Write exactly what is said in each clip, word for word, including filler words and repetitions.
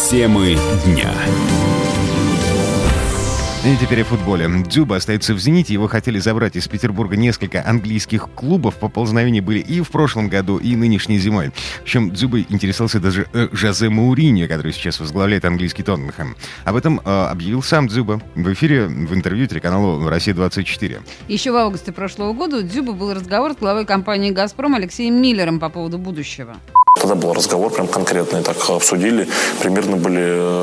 Темы дня. И теперь о футболе. Дзюба остается в «Зените». Его хотели забрать из Петербурга несколько английских клубов. Поползновения были и в прошлом году, и нынешней зимой. Причем Дзюбой интересовался даже э, Жозе Мауриньо, который сейчас возглавляет английский Тоттенхэм. Об этом э, объявил сам Дзюба в эфире в интервью телеканалу «Россия двадцать четыре». Еще в августе прошлого года у Дзюбы был разговор с главой компании «Газпром» Алексеем Миллером по поводу будущего. Тогда был разговор прям конкретный, так обсудили, примерно были,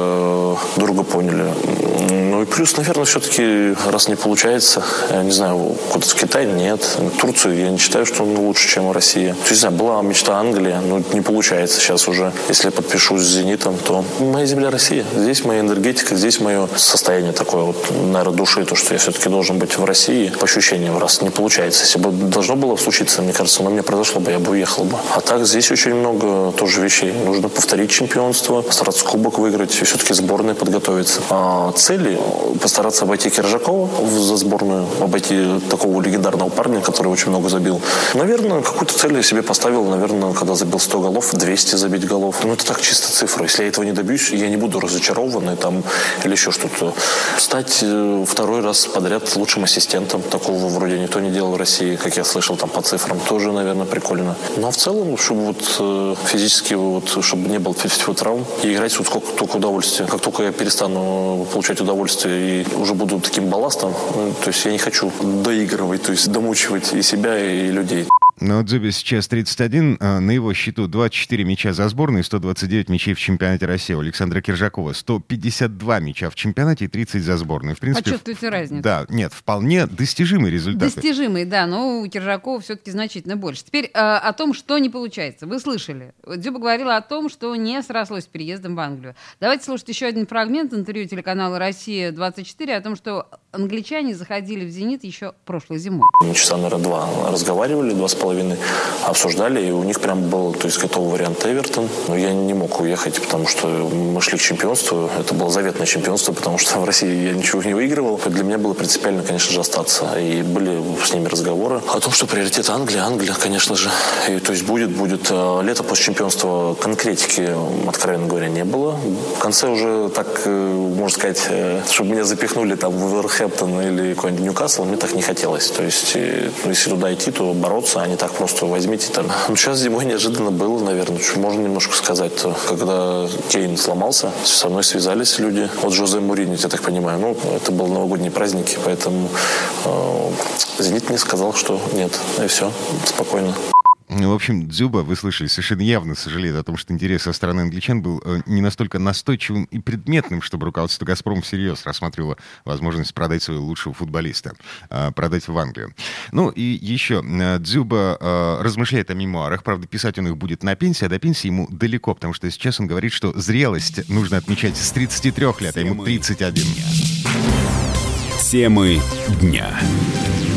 э, друга поняли. Ну и плюс, наверное, все-таки, раз не получается, я не знаю, куда-то в Китай нет, Турцию я не считаю, что он лучше, чем Россия. То есть, не знаю, была мечта Англии, но не получается сейчас уже. Если я подпишусь с «Зенитом», то моя земля Россия. Здесь моя энергетика, здесь мое состояние такое вот, наверное, души, то, что я все-таки должен быть в России. По ощущениям, раз не получается. Если бы должно было случиться, мне кажется, но мне произошло бы, я бы уехал бы. А так здесь очень много тоже вещей. Нужно повторить чемпионство, постараться кубок выиграть, и все-таки сборной подготовиться. А цели постараться обойти Киржакова за сборную, обойти такого легендарного парня, который очень много забил. Наверное, какую-то цель я себе поставил, наверное, когда забил сто голов, двести забить голов. Ну, это так чисто цифра. Если я этого не добьюсь, я не буду разочарованный там или еще что-то. Стать второй раз подряд лучшим ассистентом. Такого вроде никто не делал в России, как я слышал там по цифрам. Тоже, наверное, прикольно. Но в целом, чтобы вот физически, вот, чтобы не было всего травм и играть вот сколько только удовольствия. Как только я перестану получать удовольствие и уже буду таким балластом, то есть я не хочу доигрывать, то есть домучивать и себя, и людей. Но Дзюбе сейчас тридцать один, на его счету двадцать четыре мяча за сборную, сто двадцать девять мячей в чемпионате России. У Александра Киржакова сто пятьдесят два мяча в чемпионате и тридцать за сборную. В принципе, почувствуете разницу? Да, нет, вполне достижимый результат. Достижимый, да, но у Киржакова все-таки значительно больше. Теперь э, о том, что не получается. Вы слышали. Дзюба говорила о том, что не срослось с переездом в Англию. Давайте слушать еще один фрагмент интервью телеканала «Россия двадцать четыре» о том, что англичане заходили в «Зенит» еще прошлой зимой. Часа, наверное, два разговаривали, два с половиной обсуждали, и у них прям был, то есть, готовый вариант Эвертон. Но я не мог уехать, потому что мы шли к чемпионству. Это было заветное чемпионство, потому что в России я ничего не выигрывал. Для меня было принципиально, конечно же, остаться. И были с ними разговоры о том, что приоритет Англия, Англия, конечно же. И, то есть будет, будет лето после чемпионства, конкретики, откровенно говоря, не было. В конце уже так, можно сказать, чтобы меня запихнули там в Вулверхэмптон или какой-нибудь Ньюкасл, мне так не хотелось. То есть, если туда идти, то бороться, а не так просто возьмите там. Ну, сейчас зимой неожиданно было, наверное. Можно немножко сказать, когда Кейн сломался, со мной связались люди. Вот Жозе Мауриньо, я так понимаю, ну, это были новогодние праздники, поэтому э, «Зенит» мне сказал, что нет. И все, спокойно. В общем, Дзюба, вы слышали, совершенно явно сожалеет о том, что интерес со стороны англичан был не настолько настойчивым и предметным, чтобы руководство «Газпром» всерьез рассматривало возможность продать своего лучшего футболиста, продать в Англию. Ну и еще, Дзюба размышляет о мемуарах, правда, писать он их будет на пенсии, а до пенсии ему далеко, потому что сейчас он говорит, что зрелость нужно отмечать с тридцати трёх лет, а ему тридцать один. Темы дня.